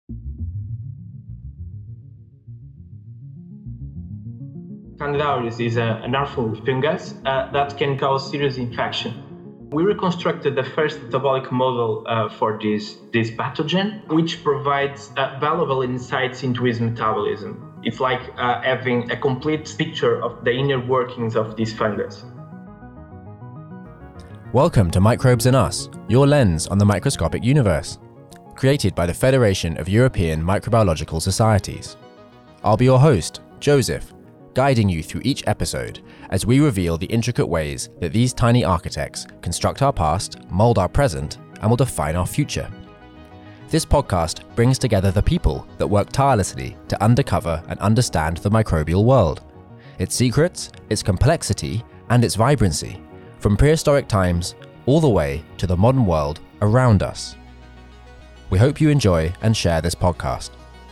Candida auris is an harmful fungus that can cause serious infection. We reconstructed the first metabolic model for this pathogen, which provides valuable insights into its metabolism. It's like having a complete picture of the inner workings of this fungus. Welcome to Microbes and Us, your lens on the microscopic universe, created by the Federation of European Microbiological Societies. I'll be your host, Joseph, guiding you through each episode as we reveal the intricate ways that these tiny architects construct our past, mold our present, and will define our future. This podcast brings together the people that work tirelessly to uncover and understand the microbial world, its secrets, its complexity, and its vibrancy, from prehistoric times all the way to the modern world around us. We hope you enjoy and share this podcast.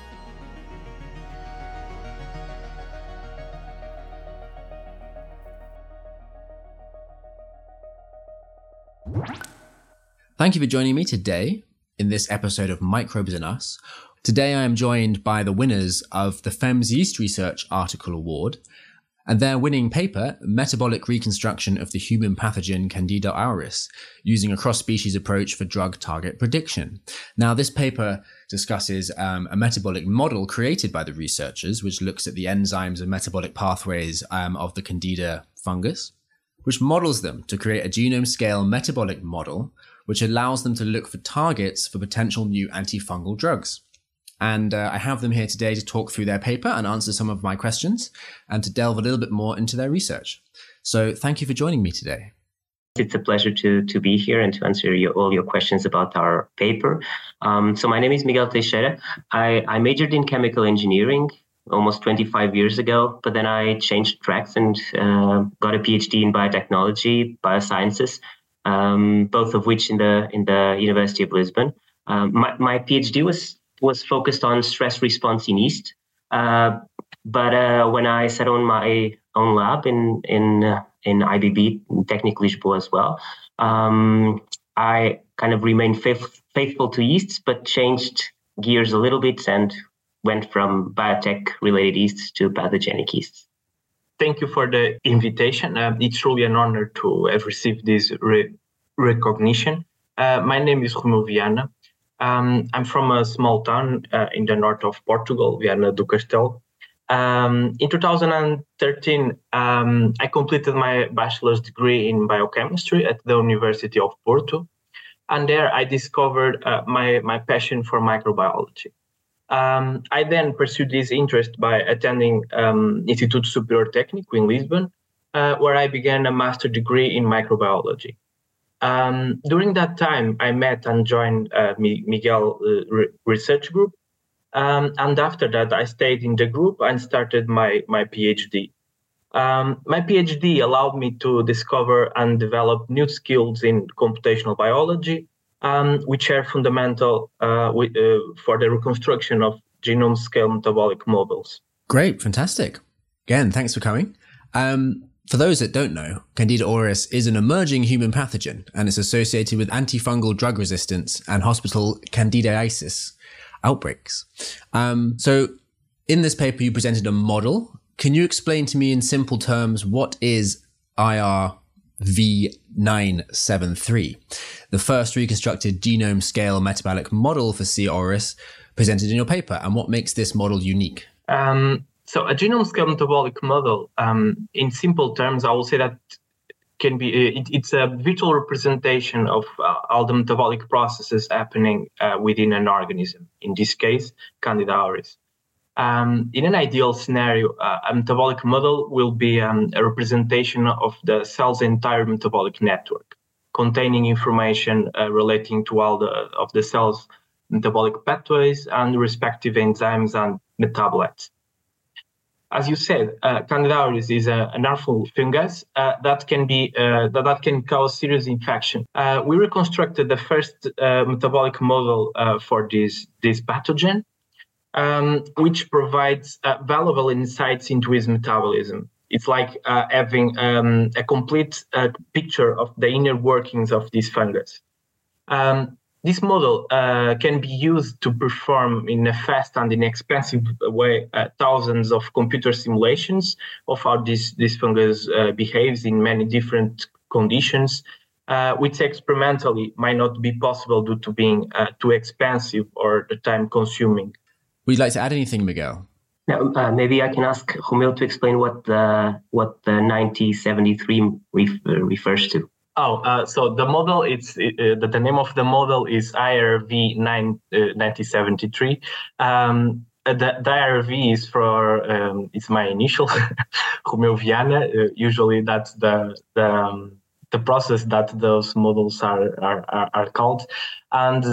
Thank you for joining me today in this episode of Microbes and Us. Today I am joined by the winners of the FEMS Yeast Research Article Award and their winning paper, Metabolic Reconstruction of the Human Pathogen Candida auris, using a cross-species approach for drug target prediction. Now, this paper discusses a metabolic model created by the researchers, which looks at the enzymes and metabolic pathways of the Candida fungus, which models them to create a genome-scale metabolic model which allows them to look for targets for potential new antifungal drugs. And I have them here today to talk through their paper and answer some of my questions and to delve a little bit more into their research. So thank you for joining me today. It's a pleasure to be here and to answer all your questions about our paper. So my name is Miguel Teixeira. I majored in chemical engineering almost 25 years ago, but then I changed tracks and got a PhD in biotechnology, biosciences, both of which in the University of Lisbon. My PhD was focused on stress response in yeast, but when I set on my own lab in IBB, in Technique Lisboa as well, I kind of remained faithful to yeasts, but changed gears a little bit and went from biotech-related yeasts to pathogenic yeasts. Thank you for the invitation. It's truly an honor to have received this recognition. My name is Romeu Viana. I'm from a small town in the north of Portugal, Viana do Castelo. In 2013, I completed my bachelor's degree in biochemistry at the University of Porto. And there I discovered my passion for microbiology. I then pursued this interest by attending Instituto Superior Técnico in Lisbon, where I began a master's degree in microbiology. During that time, I met and joined Miguel research group. And after that, I stayed in the group and started my PhD. My PhD allowed me to discover and develop new skills in computational biology, which are fundamental for the reconstruction of genome-scale metabolic models. Great, fantastic. Again, thanks for coming. For those that don't know, Candida auris is an emerging human pathogen and is associated with antifungal drug resistance and hospital candidiasis outbreaks. So in this paper, you presented a model. Can you explain to me in simple terms what is IRV973, the first reconstructed genome-scale metabolic model for C. auris presented in your paper, and what makes this model unique? So a genome-scale metabolic model, in simple terms, I will say that can be it's a virtual representation of all the metabolic processes happening within an organism. In this case, Candida auris. In an ideal scenario, a metabolic model will be a representation of the cell's entire metabolic network, containing information relating to all of the cell's metabolic pathways and respective enzymes and metabolites. As you said, Candida auris is an harmful fungus that can cause serious infection. We reconstructed the first metabolic model for this pathogen, which provides valuable insights into its metabolism. It's like having a complete picture of the inner workings of this fungus. This model can be used to perform in a fast and inexpensive way thousands of computer simulations of how this fungus behaves in many different conditions, which experimentally might not be possible due to being too expensive or time-consuming. Would you like to add anything, Miguel? Now, maybe I can ask Humil to explain what the 9073 refers to. So the model, the name of the model is IRV 9073. The IRV is for it's my initial, Humil Viana. Usually that's the process that those models are called, and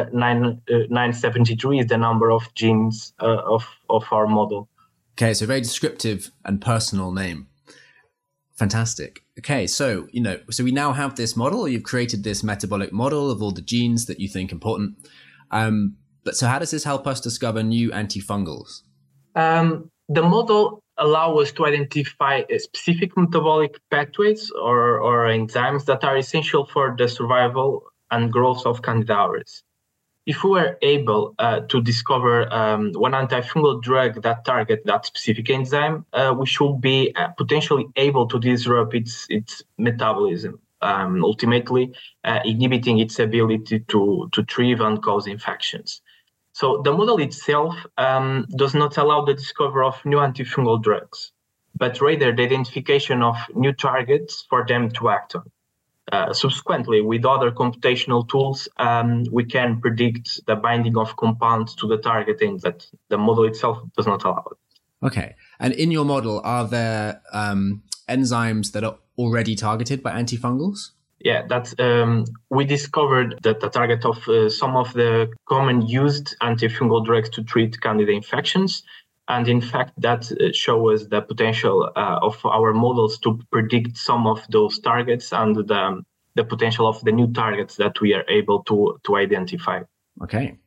973 is the number of genes of our model. Okay, so very descriptive and personal name. Fantastic. Okay, so we now have this model. You've created this metabolic model of all the genes that you think important. But so how does this help us discover new antifungals? The model allows us to identify specific metabolic pathways or enzymes that are essential for the survival and growth of Candida auris. If we were able to discover one antifungal drug that targets that specific enzyme, we should be potentially able to disrupt its metabolism, ultimately inhibiting its ability to thrive and cause infections. So the model itself does not allow the discovery of new antifungal drugs, but rather the identification of new targets for them to act on. Subsequently, with other computational tools, we can predict the binding of compounds to the target that the model itself does not allow. Okay. And in your model, are there enzymes that are already targeted by antifungals? Yeah, that's we discovered that the target of some of the common used antifungal drugs to treat Candida infections. And in fact, that shows us the potential of our models to predict some of those targets and the potential of the new targets that we are able to identify. Okay.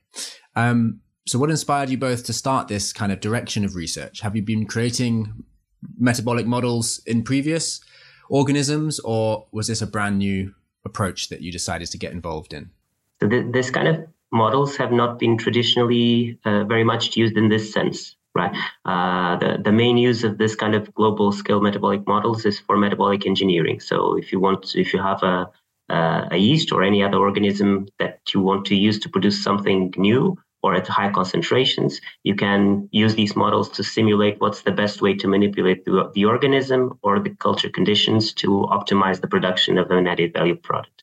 So what inspired you both to start this kind of direction of research? Have you been creating metabolic models in previous organisms, or was this a brand new approach that you decided to get involved in? So this kind of models have not been traditionally very much used in this sense. Right. The main use of this kind of global scale metabolic models is for metabolic engineering. So if you have a yeast or any other organism that you want to use to produce something new or at high concentrations, you can use these models to simulate what's the best way to manipulate the organism or the culture conditions to optimize the production of an added value product.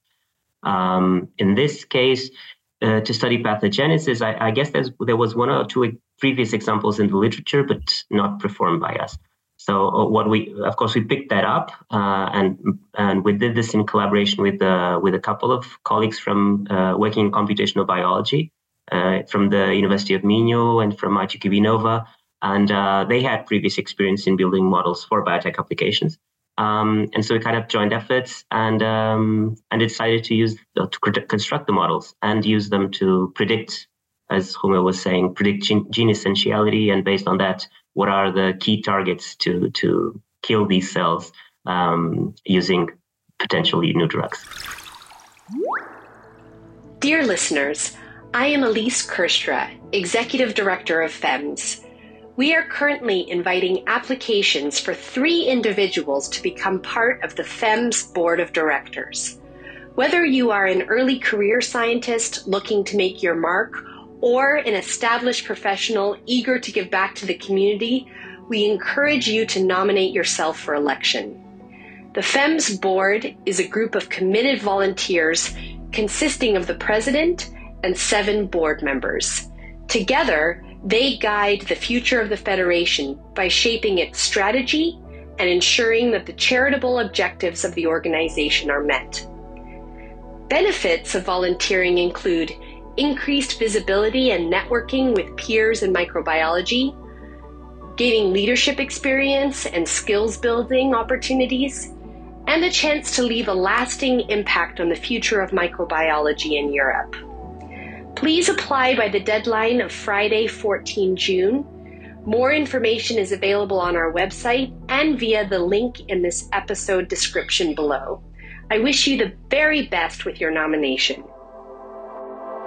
In this case, to study pathogenesis, I guess there was one or two previous examples in the literature, but not performed by us. So we picked that up, and we did this in collaboration with a couple of colleagues from working in computational biology from the University of Minho and from ITQB Nova, and they had previous experience in building models for biotech applications. And so we kind of joined efforts and decided to construct the models and use them to predict, as Humil was saying, predict gene essentiality, and based on that, what are the key targets to kill these cells using potentially new drugs. Dear listeners, I am Elise Kerstra, Executive Director of FEMS. We are currently inviting applications for 3 individuals to become part of the FEMS Board of Directors. Whether you are an early career scientist looking to make your mark or an established professional eager to give back to the community, we encourage you to nominate yourself for election. The FEMS Board is a group of committed volunteers consisting of the president and 7 board members. Together, they guide the future of the Federation by shaping its strategy and ensuring that the charitable objectives of the organization are met. Benefits of volunteering include increased visibility and networking with peers in microbiology, gaining leadership experience and skills building opportunities, and a chance to leave a lasting impact on the future of microbiology in Europe. Please apply by the deadline of Friday, 14 June. More information is available on our website and via the link in this episode description below. I wish you the very best with your nomination.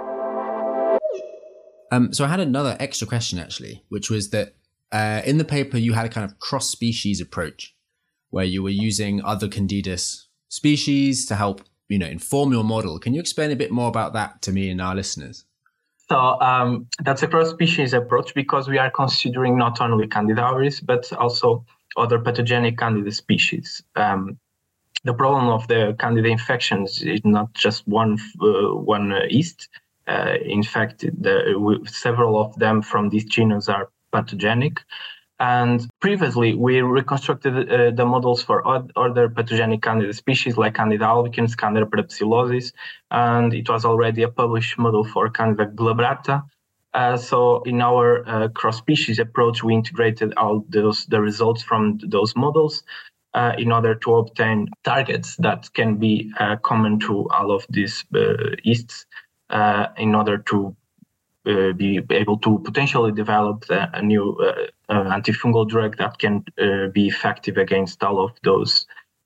So I had another extra question, actually, which was that in the paper, you had a kind of cross-species approach where you were using other Candidus species to help, inform your model. Can you explain a bit more about that to me and our listeners? So that's a cross-species approach because we are considering not only Candida auris, but also other pathogenic Candida species. The problem of the Candida infections is not just one yeast. In fact, several of them from these genus are pathogenic. And previously, we reconstructed the models for other pathogenic Candida species like Candida albicans, Candida parapsilosis, and it was already a published model for Candida glabrata. So in our cross-species approach, we integrated all the results from those models in order to obtain targets that can be common to all of these yeasts in order to be able to potentially develop a new antifungal drug that can be effective against all of those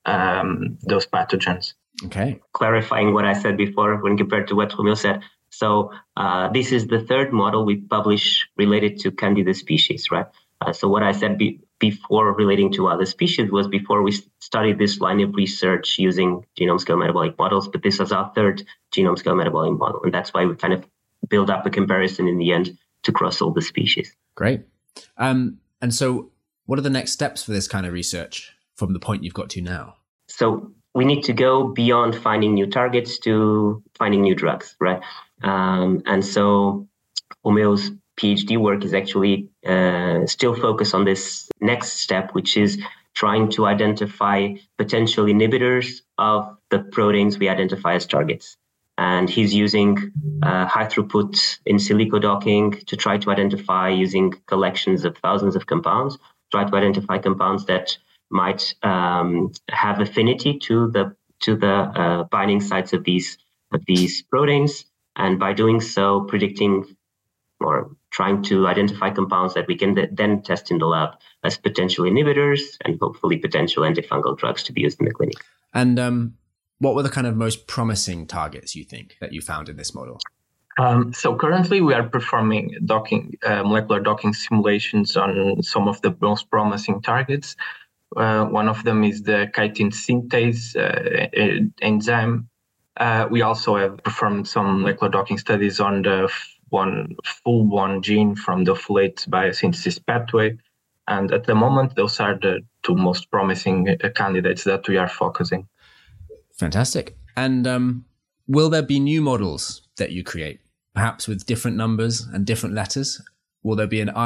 pathogens. Okay. Clarifying what I said before when compared to what Romeo said. So this is the third model we publish related to Candida species, right? So what I said before relating to other species was before we studied this line of research using genome-scale metabolic models, but this is our third genome-scale metabolic model. And that's why we kind of build up a comparison in the end to cross all the species. Great. And so what are the next steps for this kind of research from the point you've got to now? So we need to go beyond finding new targets to finding new drugs, right? And so Romeo's PhD work is actually still focused on this next step, which is trying to identify potential inhibitors of the proteins we identify as targets. And he's using high throughput in silico docking to try to identify, using collections of thousands of compounds, try to identify compounds that might have affinity to the binding sites of these proteins, and by doing so, predicting or trying to identify compounds that we can then test in the lab as potential inhibitors and hopefully potential antifungal drugs to be used in the clinic. And what were the kind of most promising targets you think that you found in this model? So currently we are performing molecular docking simulations on some of the most promising targets. One of them is the chitin synthase enzyme. We also have performed some molecular docking studies on the FUL1 gene from the folate biosynthesis pathway. And at the moment, those are the two most promising candidates that we are focusing. Fantastic. And will there be new models that you create, perhaps with different numbers and different letters? Will there be an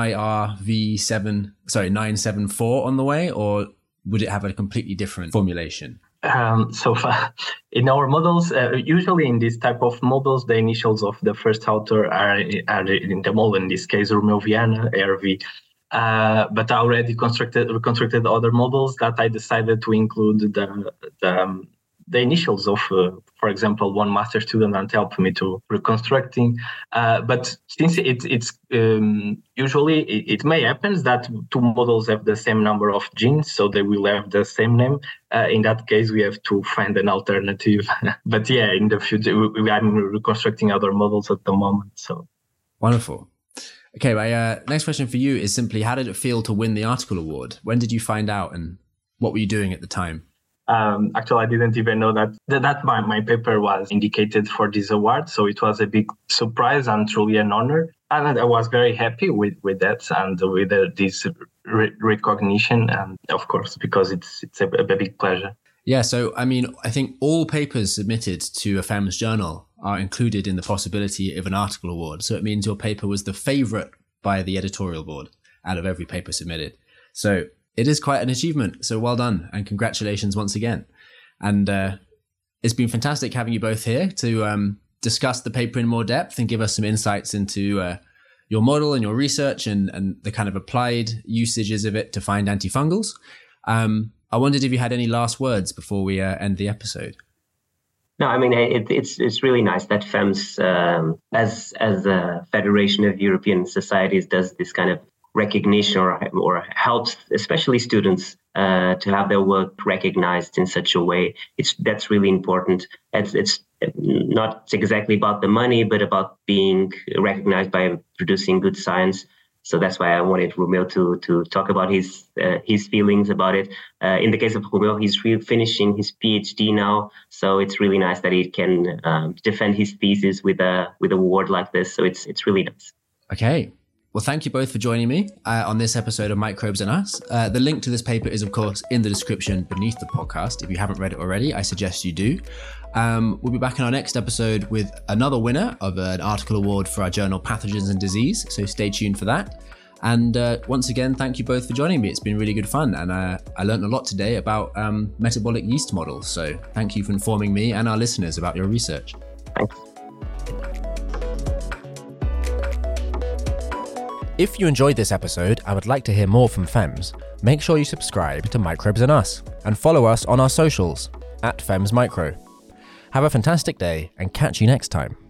IRV974 on the way, or would it have a completely different formulation? So in our models, usually in this type of models, the initials of the first author are in the model, in this case, Romeo Viana, ARV. But I already reconstructed other models that I decided to include the initials of, for example, one master student that helped me to reconstructing. But since it's usually it may happen that two models have the same number of genes, so they will have the same name. In that case, we have to find an alternative. But yeah, in the future, I'm reconstructing other models at the moment. So wonderful. Okay, my next question for you is simply, how did it feel to win the article award? When did you find out, and what were you doing at the time? Actually, I didn't even know that my paper was indicated for this award. So it was a big surprise and truly an honor. And I was very happy with that and with this recognition. And of course, because it's a big pleasure. Yeah. So, I mean, I think all papers submitted to a FEMS journal are included in the possibility of an article award. So it means your paper was the favorite by the editorial board out of every paper submitted. So it is quite an achievement. So well done and congratulations once again. And it's been fantastic having you both here to discuss the paper in more depth and give us some insights into your model and your research and the kind of applied usages of it to find antifungals. I wondered if you had any last words before we end the episode. No, I mean, it's really nice that FEMS, as a Federation of European Societies, does this kind of recognition or helps especially students to have their work recognized in such a way. That's really important. It's not exactly about the money, but about being recognized by producing good science. So that's why I wanted Romeo to talk about his feelings about it. In the case of Romeo, he's finishing his PhD now, so it's really nice that he can defend his thesis with a award like this. So it's really nice. Okay. Well, thank you both for joining me on this episode of Microbes and Us. The link to this paper is, of course, in the description beneath the podcast. If you haven't read it already, I suggest you do. We'll be back in our next episode with another winner of an article award for our journal Pathogens and Disease, so stay tuned for that. And once again, thank you both for joining me. It's been really good fun, and I learned a lot today about metabolic yeast models. So thank you for informing me and our listeners about your research. Thanks. If you enjoyed this episode and would like to hear more from FEMS, make sure you subscribe to Microbes and Us and follow us on our socials @FEMSMicro. Have a fantastic day and catch you next time.